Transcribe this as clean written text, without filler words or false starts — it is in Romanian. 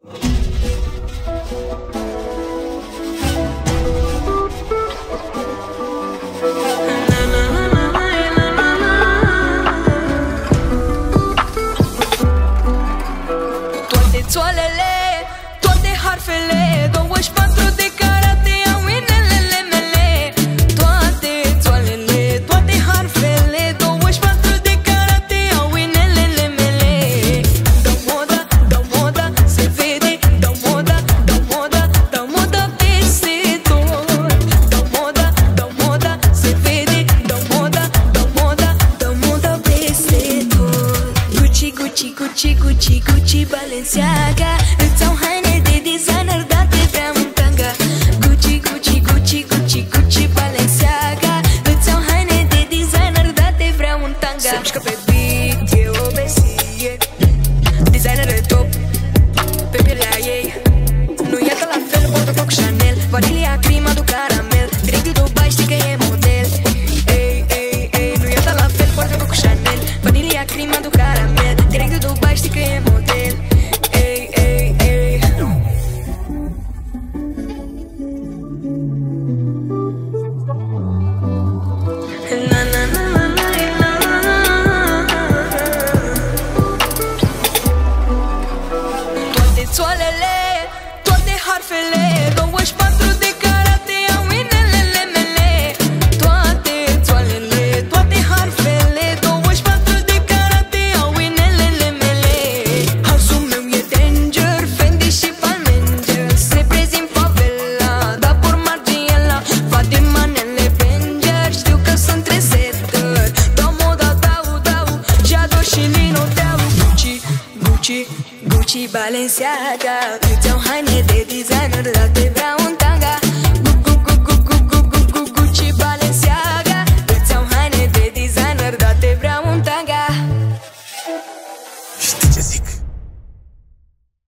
Toate țoalele, toate harfele, 24 de carate au inelele mele. Toate țoalele, toate harfele, 24 de carate au inelele mele. Dau moda, se vede, dau moda peste tot. Dau moda, se vede, dau moda peste tot. Gucci, Balenciaga, îți au haine de designer date prea în tanga. Gucci, Balenciaga, îți au haine de designer date prea în tanga. Se mișcă pe beat, e o besie, designer de top, pe pielea ei. Nu e la fel, portofel Chanel, vanilia, crima du caramel, direct din Dubai, știi că e model. Ei, nu e la fel, portofel Chanel, vanilia, crima du caramel, direct din Dubai, știi că e model. Toate țoalele, toate harfele, 24 de carate au inelele mele. Toate țoalele, toate harfele, 24 de carate au inelele mele. Hazul meu e danger, Fendi și Palmanger, se prezint favela, da por Margiela, va de manele Venger, știu că sunt trendsetter. Dau moda, dau, și ador și Lino Deau. Gucci, Balenciaga, îți iau haine de designer date vreau